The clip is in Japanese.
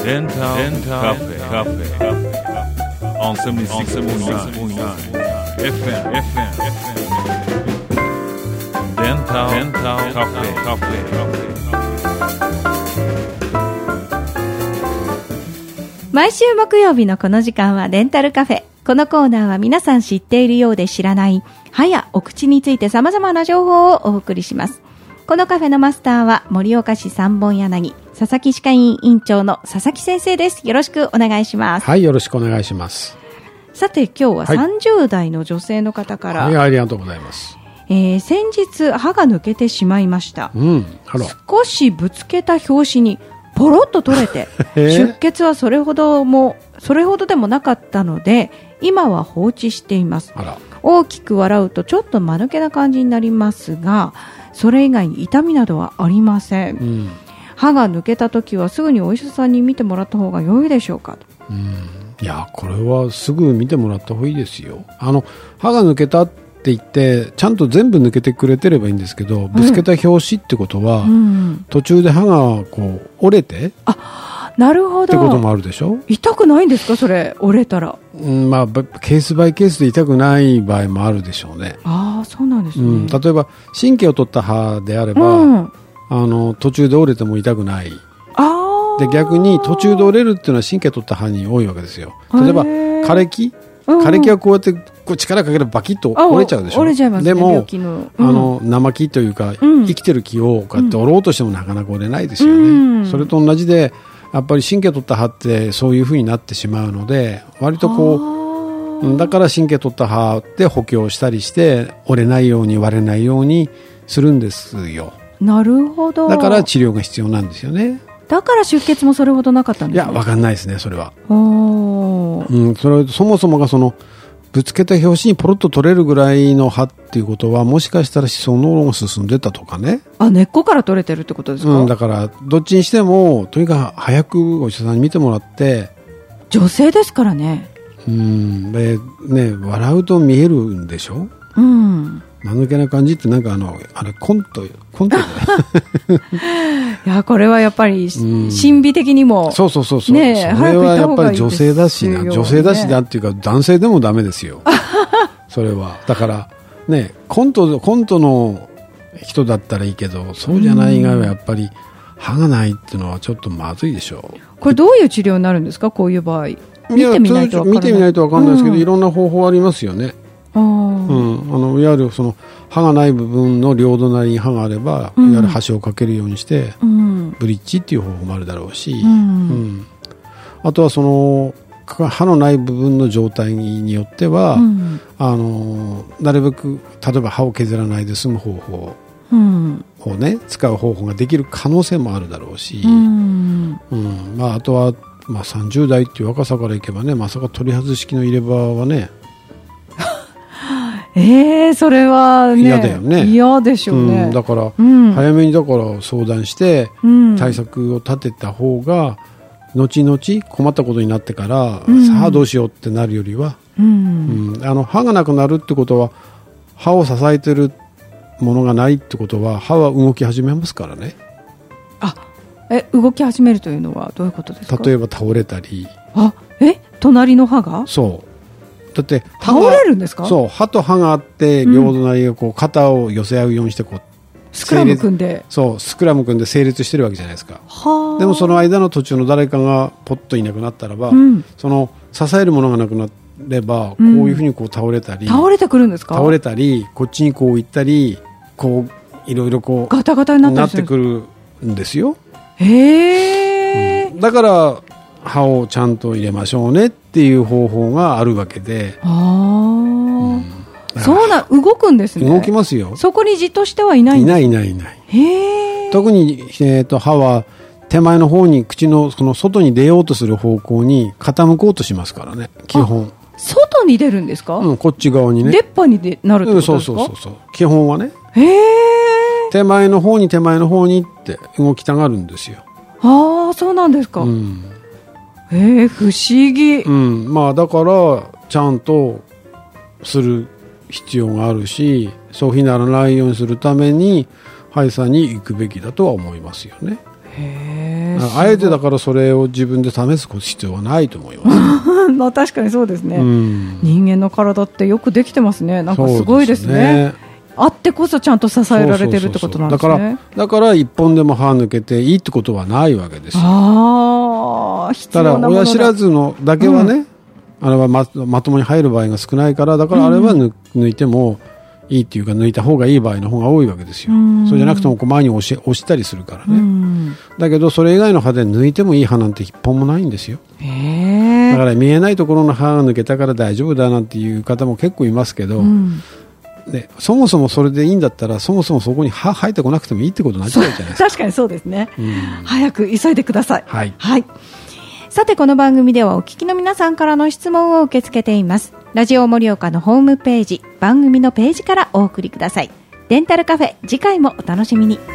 Dental Cafe on 76.9 FM Dental Cafe。 毎週木曜日のこの時間はデンタルカフェ。このコーナーは皆さん知っているようで知らない歯やお口について様々な情報をお送りします。このカフェのマスターは盛岡市三本柳佐々木歯科医院院長の佐々木先生です。よろしくお願いします。 はい、よろしくお願いします。 さて今日は30代の女性の方から、 はい、ありがとうございます。 先日歯が抜けてしまいました、少しぶつけた拍子にポロッと取れて出血はそれほどでもなかったので今は放置しています。大きく笑うとちょっと間抜けな感じになりますがそれ以外に痛みなどはありません、歯が抜けた時はすぐにお医者さんに見てもらった方が良いでしょうか。 いやこれはすぐ見てもらった方がいいですよ。歯が抜けたって言ってちゃんと全部抜けてくれてればいいんですけど、ぶつけた拍子ってことは、途中で歯がこう折れてなるほどってこともあるでしょ。 痛くないんですかそれ折れたら。 まあケースバイケースで痛くない場合もあるでしょうね。 そうなんですね、 例えば神経を取った歯であれば、途中で折れても痛くない。で逆に途中で折れるっていうのは神経取った歯に多いわけですよ。例えば枯れ木はこうやってこう力かければバキッと折れちゃうでしょ。 折れちゃいますね。 でも生木というか、生きてる木をこうやって折ろうとしてもなかなか折れないですよね、それと同じでやっぱり神経取った歯ってそういう風になってしまうので割とこうだから神経取った歯で補強したりして折れないように割れないようにするんですよ。 なるほど。 だから治療が必要なんですよね。 だから出血もそれほどなかったんですか。 いや分かんないですねそれは。そもそもがそのぶつけた拍子にポロッと取れるぐらいの歯っていうことはもしかしたら歯槽膿漏が進んでたとかね。 根っこから取れてるってことですか。 だからどっちにしてもとにかく早くお医者さんに見てもらって。 女性ですからね。 でね笑うと見えるんでしょ。間抜けな感じってなんかあれコントでいやこれはやっぱり心理的にもそうね、それはやっぱり女性だしな、女性だしだっていうか男性でもダメですよそれはだからねコントの人だったらいいけどそうじゃない以外はやっぱり歯がないっていうのはちょっとまずいでしょう。 これどういう治療になるんですかこういう場合。見てみないと分かんないですけど、いろんな方法ありますよね。いわゆるその歯がない部分の両隣に歯があれば、いわゆる箸をかけるようにして、ブリッジっていう方法もあるだろうし、あとはその歯のない部分の状態によっては、なるべく例えば歯を削らないで済む方法をね使う方法ができる可能性もあるだろうし、あとは、30代っていう若さからいけばねまさか取り外し式の入れ歯はねそれはね嫌だよね。 嫌でしょうね。 だから、早めにだから相談して、対策を立てた方が後々困ったことになってから、さあどうしようってなるよりは、歯がなくなるってことは歯を支えてるものがないってことは歯は動き始めますからね。 動き始めるというのはどういうことですか。 例えば倒れたり。 隣の歯がそうだって倒れるんですか。 そう歯と歯があって両隣がこう肩を寄せ合うようにしてこうスクラム組んでスクラム組んで成立してるわけじゃないですか。でもその間の途中の誰かがポッといなくなったらば、その支えるものがなくなればこういうふうにこう倒れたり、 倒れてくるんですか。倒れたりこっちにこう行ったりこういろいろこうガタガタになってくるんですよ。 だから歯をちゃんと入れましょうねっていう方法があるわけで。 動くんですね。 動きますよ。 そこにじっとしてはいないんですか。 いない。特に、歯は手前の方に口のその外に出ようとする方向に傾こうとしますからね基本。 外に出るんですか。 こっち側にね出っ歯になるってことですか。 そう基本はね。手前の方にって動きたがるんですよ。 そうなんですか。不思議。 だからちゃんとする必要があるし、そういうふうにならないようにするために歯医者に行くべきだとは思いますよね。 あえてだからそれを自分で試す必要はないと思います。 まあ確かにそうですね、人間の体ってよくできてますね。なんかすごいですね。あってこそちゃんと支えられてるってことなんですね。 だから一本でも歯抜けていいってことはないわけですよ。 必要なものだ。 ただ親知らずのだけはね、あれは まともに入る場合が少ないから、だからあれは抜いてもいいっていうか、抜いた方がいい場合の方が多いわけですよ。そうじゃなくても前に押したりするからね。だけどそれ以外の歯で抜いてもいい歯なんて一本もないんですよ。だから見えないところの歯が抜けたから大丈夫だなんていう方も結構いますけど、でそもそもそれでいいんだったら、そもそもそこに歯生えてこなくてもいいってことになっちゃうじゃないですか。 確かにそうですね、早く急いでください。 はい、 さてこの番組ではお聞きの皆さんからの質問を受け付けています。ラジオ盛岡のホームページ、番組のページからお送りください。デンタルカフェ、次回もお楽しみに。